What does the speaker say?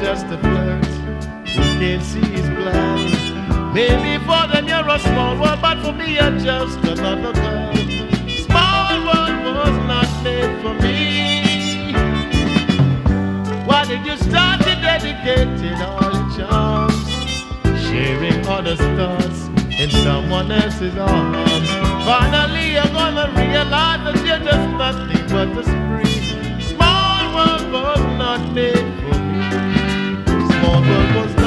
just a flirt. Who can't see his plans? Maybe for them you're a small world, but for me you're just another girl. Small world was not made for me. Why did you start to dedicate all your charms, sharing others' thoughts in someone else's arms? Finally you're gonna realize that you're just nothing but a spree. Small world was not made for me. Small world was